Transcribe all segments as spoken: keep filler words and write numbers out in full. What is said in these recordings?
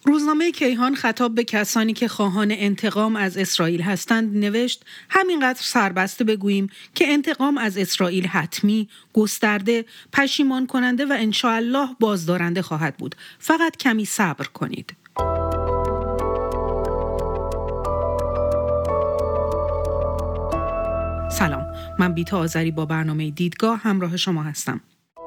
روزنامه کیهان خطاب به کسانی که خواهان انتقام از اسرائیل هستند نوشت: همینقدر سربسته بگوییم که انتقام از اسرائیل حتمی، گسترده، پشیمان کننده و انشاءالله بازدارنده خواهد بود. فقط کمی صبر کنید. سلام، من بیتا آذری با برنامه دیدگاه همراه شما هستم.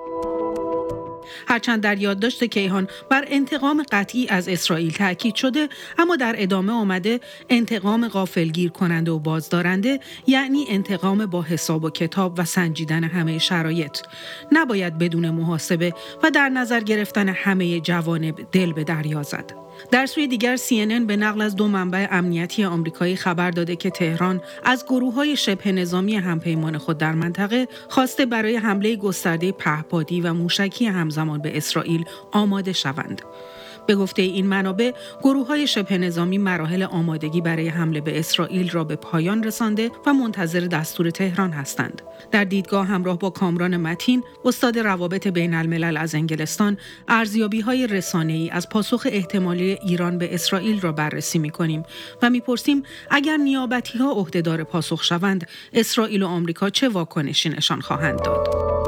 هرچند در یادداشت کیهان بر انتقام قطعی از اسرائیل تاکید شده، اما در ادامه آمده انتقام غافلگیر کننده و بازدارنده، یعنی انتقام با حساب و کتاب و سنجیدن همه شرایط. نباید بدون محاسبه و در نظر گرفتن همه جوانب دل به دریا زد. در سوی دیگر سی ان ان به نقل از دو منبع امنیتی آمریکایی خبر داده که تهران از گروه‌های شبه نظامی همپیمان خود در منطقه خواسته برای حمله گسترده پهپادی و موشکی همزمان به اسرائیل آماده شوند. به گفته این منابع، گروه‌های شبه نظامی مراحل آمادگی برای حمله به اسرائیل را به پایان رسانده و منتظر دستور تهران هستند. در دیدگاه همراه با کامران متین، استاد روابط بین الملل از انگلستان، ارزیابی‌های رسانه‌ای از پاسخ احتمالی ایران به اسرائیل را بررسی می‌کنیم و می‌پرسیم اگر نیابتی‌ها عهدهدار پاسخ شوند، اسرائیل و آمریکا چه واکنشی نشان خواهند داد؟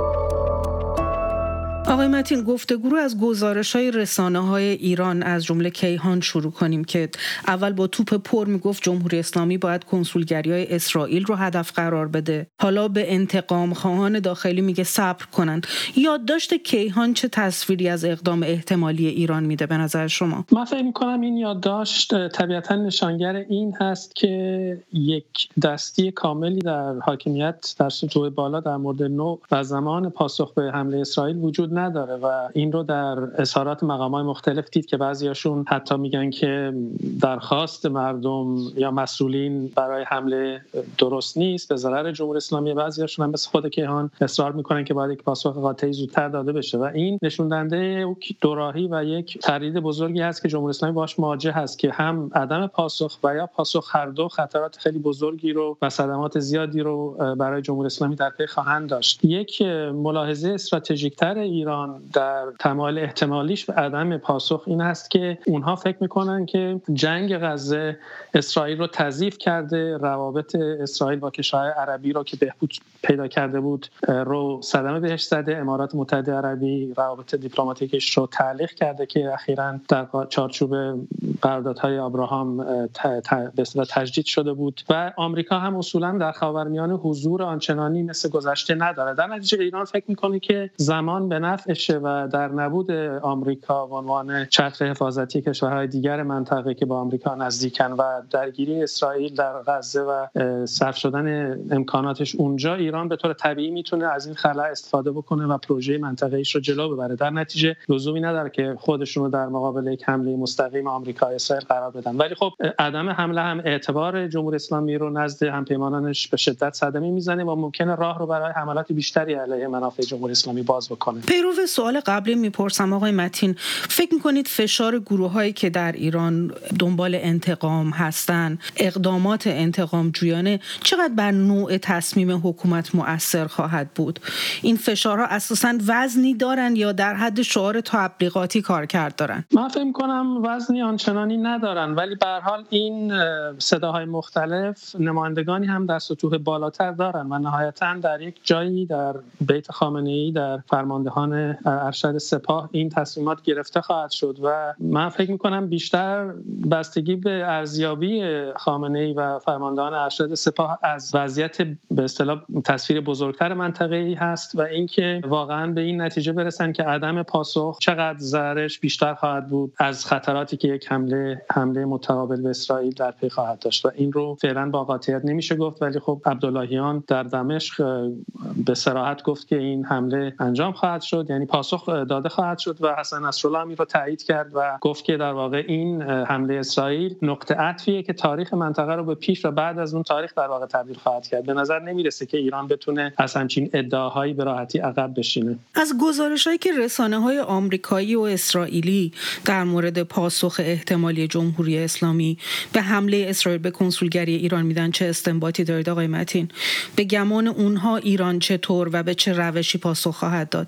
آقای متین، گفتگو رو از گزارش‌های رسانه‌های ایران از جمله کیهان شروع کنیم که اول با توپ پر میگفت جمهوری اسلامی باید کنسولگری‌های اسرائیل رو هدف قرار بده. حالا به انتقام خواهان داخلی میگه صبر کنن. یادداشت کیهان چه تصویری از اقدام احتمالی ایران میده به نظر شما؟ من فکر می‌کنم این یادداشت طبیعتاً نشانگر این هست که یک دستی کاملی در حاکمیت در سطوح بالا در مورد نوع و زمان پاسخ به حمله اسرائیل وجود نداره و این رو در اظهارات مقامات مختلف دید که بعضیاشون حتی میگن که درخواست مردم یا مسئولین برای حمله درست نیست، به ضرر جمهوری اسلامی. بعضیاشون هم مثل خود کیهان اصرار میکنن که باید یک پاسخ قاطعی زودتر داده بشه و این نشون دهنده دوراهی و یک تردید بزرگی هست که جمهوری اسلامی باهاش مواجه هست که هم عدم پاسخ و یا پاسخ هر دو خطرات خیلی بزرگی رو و صدمات زیادی رو برای جمهوری اسلامی در پی خواهند داشت. یک ملاحظه استراتژیک‌تر ایران در تمایل احتمالیش به عدم پاسخ این است که اونها فکر میکنن که جنگ غزه اسرائیل رو تضعیف کرده، روابط اسرائیل با کشورهای عربی رو که بهبود پیدا کرده بود رو صدمه بهش زده. امارات متحده عربی روابط دیپلماتیکش رو تعلیق کرده که اخیراً در چارچوب قراردادهای ابراهام به اصطلاح تجدید شده بود و آمریکا هم اصولاً در خاورمیانه حضور آنچنانی مثل گذشته نداره. در نتیجه ایران فکر میکنه که زمان به نفعشه و در نبود آمریکا به عنوان چتر حفاظتی کشورهای دیگر منطقه که با آمریکا نزدیکن و درگیری اسرائیل در غزه و صرف شدن امکاناتش اونجا، ایران به طور طبیعی میتونه از این خلا استفاده بکنه و پروژه منطقه‌ایش رو جلو ببره. در نتیجه لزومی نداره که خودشون رو در مقابل یک حمله مستقیم آمریکا اسرائیل قرار بدن. ولی خب عدم حمله هم اعتبار جمهوری اسلامی رو نزد همپیمانانش به شدت صدمه میزنه و ممکنه راه رو برای حملات بیشتری علیه منافع جمهوری اسلامی باز بکنه. پیرو سوال قبلی میپرسم آقای متین، فکر میکنید فشار گروه‌هایی که در ایران دنبال انتقام هستن، اقدامات انتقام جویانه، چقدر بر نوع تصمیم حکومت مؤثر خواهد بود؟ این فشارها اساساً وزنی دارن یا در حد شعار تبلیغاتی کارکرد دارن؟ من فکر میکنم وزنی آنچنانی ندارن، ولی به هر حال این صداهای مختلف نمایندگانی هم در سطوح بالاتر دارن و نهایتاً در یک جایی در بیت خامنه‌ای در فرماندهان ارشد سپاه این تصمیمات گرفته خواهد شد و من فکر میکنم بیشتر بستگی به ارزیابی خامنه‌ای و فرماندهان ارشد سپاه از وضعیت به اصطلاح تصویر بزرگتر منطقه‌ای هست و اینکه واقعا به این نتیجه برسن که عدم پاسخ چقدر ضررش بیشتر خواهد بود از خطراتی که یک حمله حمله متقابل به اسرائیل در پی خواهد داشت و این رو فعلا با قاطعیت نمیشه گفت، ولی خب عبداللهیان در دمشق به صراحت گفت که این حمله انجام خواهد شد، یعنی پاسخ داده خواهد شد و حسن نصرالله هم این رو تایید کرد و گفت که در واقع این حمله اسرائیل نقطه عطفیه که تاریخ منطقه رو به پیش و بعد از اون تاریخ در واقع تبدیل خواهد کرد. به نظر نمیرسه که ایران بتونه از همچین ادعاهایی به راحتی عقب بشینه. از گزارش‌هایی که رسانه‌های آمریکایی و اسرائیلی در مورد پاسخ احتمالی جمهوری اسلامی به حمله اسرائیل به کنسولگری ایران میدن چه استنباطی دارید آقای متین؟ به گمان اونها ایران چطور و به چه روشی پاسخ خواهد داد؟ از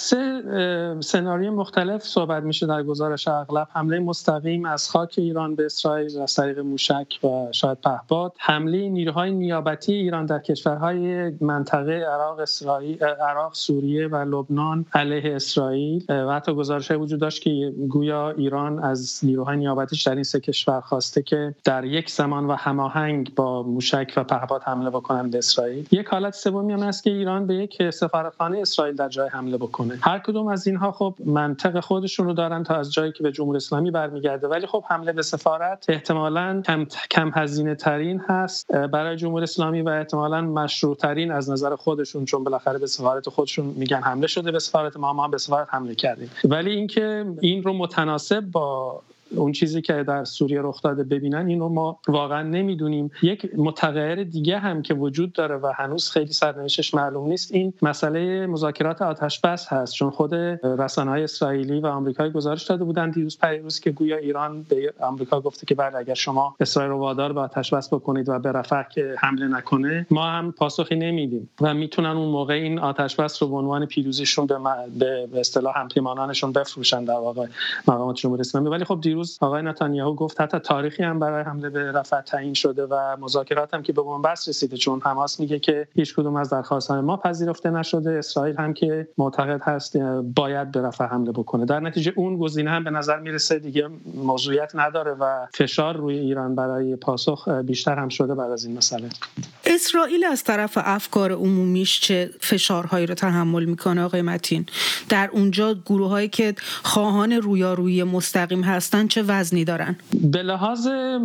سه سناریو مختلف صحبت میشه در گزارش اغلب: حمله مستقیم از خاک ایران به اسرائیل از طریق موشک و شاید پهپاد، حمله نیروهای نیابتی ایران در کشورهای منطقه عراق، اسرائیل، عراق، سوریه و لبنان علیه اسرائیل و حتی گزارش‌های وجود داشت که گویا ایران از نیروهای نیابتیش در این سه کشور خواسته که در یک زمان و هماهنگ با موشک و پهپاد حمله بکنن به اسرائیل. یک حالت سومی هم هست که ایران به یک سفارتخانه اسرائیل در جای حمله بکنه. هر کدوم از اینها خب منطق خودشون رو دارن تا از جایی که به جمهوری اسلامی برمیگرده، ولی خب حمله به سفارت احتمالاً کم کم هزینه ترین هست برای جمهوری اسلامی و احتمالاً مشروع ترین از نظر خودشون، چون بالاخره به سفارت خودشون میگن حمله شده به سفارت ما، ما هم به سفارت حمله کردیم. ولی اینکه این رو متناسب با اون چیزی که در سوریه رخ داده ببینن، این رو ما واقعا نمیدونیم. یک متغیر دیگه هم که وجود داره و هنوز خیلی سرنوشتش معلوم نیست، این مسئله مذاکرات آتش‌بس هست، چون خود رسانه‌های اسرائیلی و آمریکایی گزارش داده بودن دیروز پریروز که گویا ایران به آمریکا گفته که بعد اگر شما اسرائیل رو وادار به آتش‌بس بکنید و به رفح که حمله نکنه، ما هم پاسخی نمیدیم و میتونن اون موقع این آتش‌بس رو به عنوان پیروزیشون به به اصطلاح همپیمانانشون بفروشن در واقع مقامات جمهوری اسلامی. ولی خب دیروز آقای نتانیاهو گفت حتی تاریخی هم برای حمله به رفح تعیین شده و مذاکرات هم که به بنبست رسیده، چون حماس میگه که هیچ کدوم از درخواست‌های ما پذیرفته نشده، اسرائیل هم که معتقد هست باید به رفح حمله بکنه. در نتیجه اون گزینه هم به نظر میرسه دیگه موضوعیت نداره و فشار روی ایران برای پاسخ بیشتر هم شده بعد از این مسئله. اسرائیل از طرف افکار عمومیش چه فشارهایی رو تحمل میکنه آقای متین؟ در اونجا گروهایی که خواهان رویارویی مستقیم هستن چه وزنی دارن؟ به لحاظ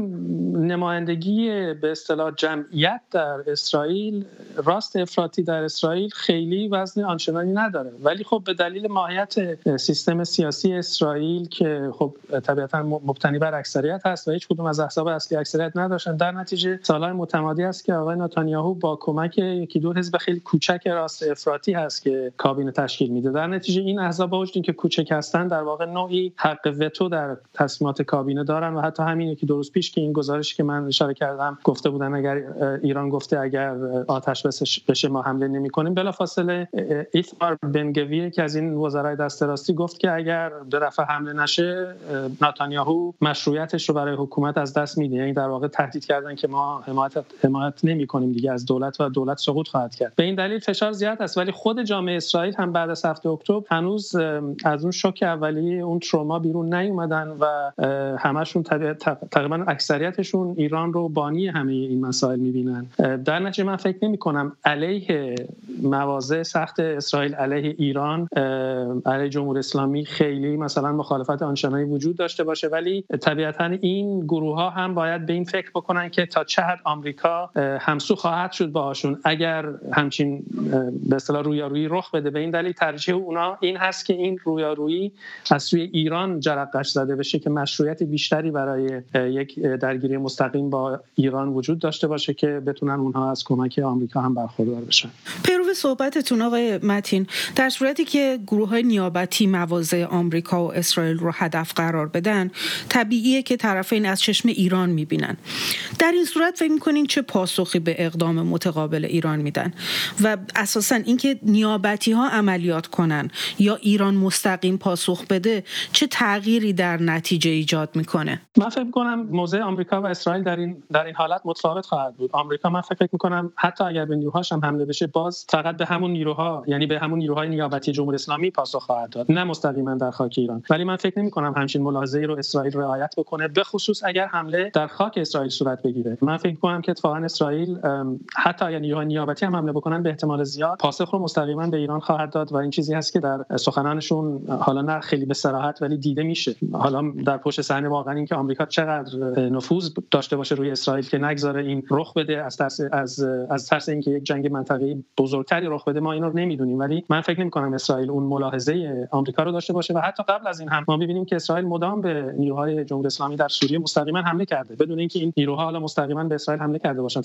نمایندگی به اصطلاح جمعیت در اسرائیل، راست افراطی در اسرائیل خیلی وزن آنچنانی نداره، ولی خب به دلیل ماهیت سیستم سیاسی اسرائیل که خب طبیعتاً مبتنی بر اکثریت هست و هیچ کدوم از احزاب اصلی اکثریت نداشتن، در نتیجه سالهای متمادی است که آقای نتانیاهو با کمک یکی دو حزب خیلی کوچک راست افراطی هست که کابینه تشکیل میده. در نتیجه این احزاب با وجود اینکه کوچک هستن در واقع نوعی حق وتو در تصمیمات کابینه دارن و حتی همین یکی دو روز پیش که این گزارشی که من اشاره کردم گفته بودن اگر ایران گفته اگر آتش بشه ما حمله نمی‌کنیم، بلافاصله ایتمار بن-گویر که از این وزرای دست راستی گفت که اگر به رفح حمله نشه نتانیاهو مشروعیتش رو برای حکومت از دست میده. یعنی در واقع تهدید کردن که ما حمایت حمایت نمی‌کنیم دیگه از دولت و دولت سقوط خواهد کرد. به این دلیل فشار زیاد است، ولی خود جامعه اسرائیل هم بعد از هفته اکتبر هنوز از اون شوک اولیه اون تروما بیرون نیومدن و همشون تقریبا اکثریتشون ایران رو بانی همه این مسائل میبینن. در نتیجه من فکر نمی کنم علیه مواضع سخت اسرائیل علیه ایران علیه جمهوری اسلامی خیلی مثلا مخالفت آنچنانی وجود داشته باشه، ولی طبیعتا این گروه ها هم باید به این فکر بکنن که تا چه حد آمریکا همسو خواهد شد باهاشون اگر همچین به اصطلاح رویارویی رخ بده. به این دلیل ترجیح اونا این هست که این رویارویی از سوی ایران جرقه‌اش زده بشه که مشروعیت بیشتری برای یک درگیری مستقیم با ایران وجود داشته باشه که بتونن اونها از کمک آمریکا هم برخوردار بشن. پیرو صحبتتون آقای متین، در صورتی که گروه‌های نیابتی مواضع آمریکا و اسرائیل رو هدف قرار بدن، طبیعیه که طرفین از چشم ایران می‌بینن. در این صورت فکر می‌کنین چه پاسخی به اقدام متقابل ایران میدن و اساساً اینکه نیابتی‌ها عملیات کنن یا ایران مستقیم پاسخ بده چه تغییری در نتیجه ایجاد میکنه؟ من فکر می‌کنم موضع آمریکا و اسرائیل در این در این حالت متفاوت خواهد بود. آمریکا من فکر می‌کنم حتی اگر به نیروهاش هم حمله بشه باز فقط به همون نیروها، یعنی به همون نیروهای نیابتی جمهوری اسلامی پاسخ خواهد داد، نه مستقیما در خاک ایران. ولی من فکر نمی‌کنم همچین ملاحظه‌ای رو اسرائیل رعایت بکنه، به خصوص اگر حمله در خاک اسرائیل صورت بگیره. من فکر می‌کنم که اتفاقا اسرائیل حتی اگر نیروهای نیابتی هم حمله بکنن به احتمال زیاد پاسخ رو مستقیما به ایران خواهد داد و این چیزی هست که در سخنانشون حالا نه خیلی به صراحت ولی دیده میشه. حالا در پشت صحنه واقعا این که آمریکا چقدر نفوذ داشته باشه روی اسرائیل که نگذاره این رخ بده از ترس از از ترس اینکه یک جنگ منطقه‌ای بزرگتری رخ بده، ما اینا رو نمیدونیم. ولی من فکر نمی‌کنم اسرائیل اون ملاحظه آمریکا رو داشته باشه و حتی قبل از این هم ما می‌بینیم که اسرائیل مدام به نیروهای جمهوری اسلامی در سوریه مستقیما حمله کرده بدون اینکه این نیروها حالا مستقیما به اسرائیل حمله کرده باشن، فقط از طریق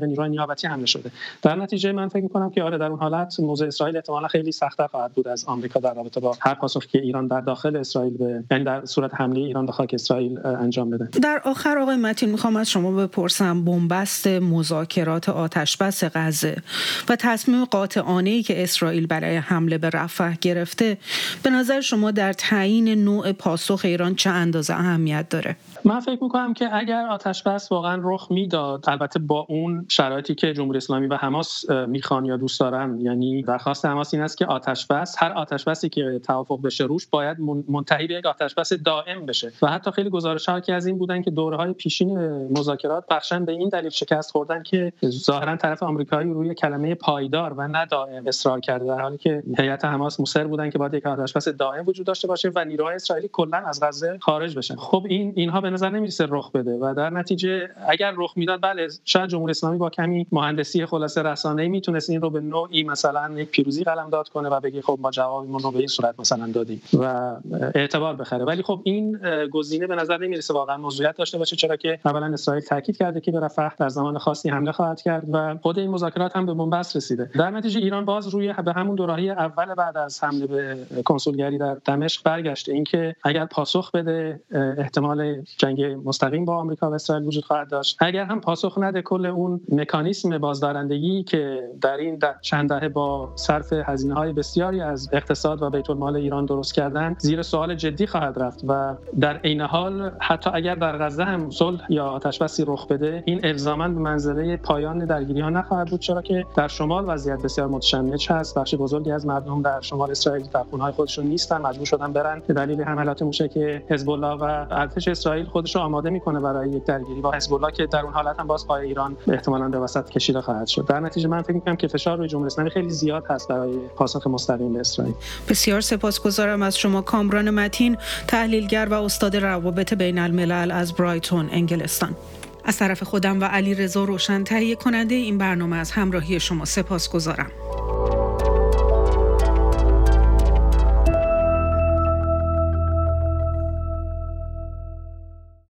نیروهای نیابتی حمله شده. در نتیجه من فکر می‌کنم که آره در اون حالت موضع اسرائیل احتمالاً خیلی سخت‌تر خواهد بود از آمریکا در رابطه با هر پاسخی که ایران در داخل اسرائیل به یعنی در صورت حمله ایران به خاک اسرائیل انجام بده. در آخر آقای متین میخوام از شما بپرسم بنبست مذاکرات آتشبس غزه و تصمیم قاطعانه‌ای که اسرائیل برای حمله به رفح گرفته به نظر شما در تعیین نوع پاسخ ایران چه اندازه اهمیت داره؟ من فکر می‌کنم که اگر آتشبس واقعا رخ میداد، البته با اون شرایطی که جمهوری اسلامی و حماس میخوان یا دوست دارن، یعنی درخواست حماس این است که آتشبس هر آتشبسی که توافق بشه روش باید منتهی به یک آتشبس دائم بشه و حتی خیلی گزارش‌ها که از این بودن که دوره‌های پیشین مذاکرات بخشن به این دلیل شکست خوردن که ظاهرا طرف آمریکایی روی کلمه پایدار و نه دائم اصرار کرده، در حالی که هیئت حماس مصر بودن که باید یک آتشبس دائم وجود داشته باشه و نیروهای اسرائیلی کلاً از غزه خارج بشن. خب این اینها به نظر نمی‌رسه رخ بده و در نتیجه اگر رخ میداد بله شاید جمهوری اسلامی با کمی مهندسی خلاصه رسانه‌ای میتونست این رو به نوعی مثلا یک پیروزی قلمداد کنه و بگه خب ما جوابمون رو به این صورت مثلا دادیم و اعتبار بخره، ولی خب این گزینه به نظر نمی‌رسه واقعا موضوعیت داشته باشه، چرا که اولا اسرائیل تاکید کرده که به رفح در زمان خاصی حمله خواهد کرد و خود این مذاکرات هم به بنبست رسیده. در نتیجه ایران باز روی به همون دوراهی اول بعد از حمله به کنسولگری در دمشق برگشته، اینکه اگر پاسخ بده احتمال جنگ مستقیم با آمریکا و اسرائیل وجود خواهد داشت، اگر هم پاسخ نده کل اون مکانیسم بازدارندگی که در این در چند دهه با صرف هزینه‌های بسیاری از اقتصاد و بیت المال ایران درست کردن زیر سوال جدی خواهد رفت و در عین حال حتی اگر در غزه هم صلح یا آتشبسی رخ بده این الزاما به منزله پایان درگیری‌ها نخواهد بود، چرا که در شمال وضعیت بسیار متشنج هست. بخش بزرگی از مردم در شمال اسرائیل در خونه‌های خودشون نیستن، مجبور شدن برن به دلیل حملات موشکی حزب الله و ارتش اسرائیل خودش رو آماده میکنه برای یک درگیری با حزب الله که در اون حالت هم باز پای ایران احتمالاً به وسط کشیده خواهد شد. در نتیجه من فکر می‌کنم که فشار روی جمهوری اسلامی خیلی زیاد هست برای پاسخ مستقیم به اسرائیل. بسیار سپاسگزارم از شما کامران متین، تحلیلگر و استاد روابط بین الملل از برایتون انگلستان. از طرف خودم و علی رضا روشن تهیه کننده این برنامه از همراهی شما سپاسگزارم.